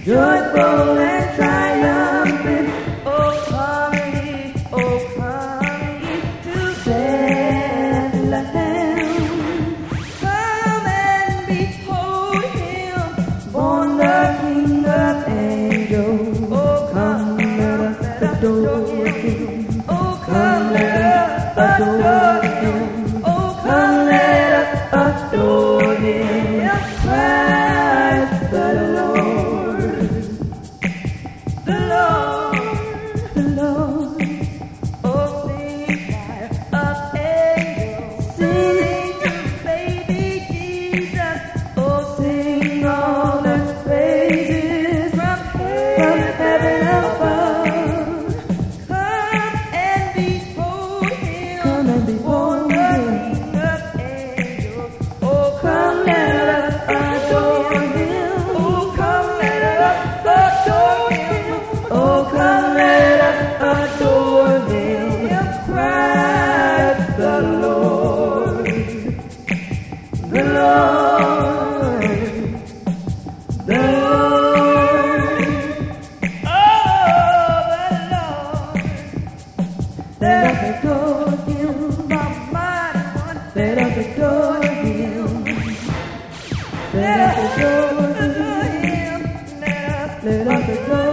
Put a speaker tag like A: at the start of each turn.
A: joyful and triumphant. Oh, come ye to Bethlehem. Come and behold him, born the King of angels. Oh, come, let us adore him. Oh, come, let us adore him. Oh, come, let us adore him. Christ the Lord, the Lord, the Lord. Oh, sing choir of angels, sing to baby Jesus. Oh, sing all his praises from heaven above. Come and behold him, come and behold him. King of angels. Oh, come, let us adore him. Oh, come, let us adore him. Oh, come, let us adore him. Christ the Lord, the Lord, the Lord. Oh, the Lord. Let us adore him, the mighty one. Let us adore him. Let us adore him. Let us adore him.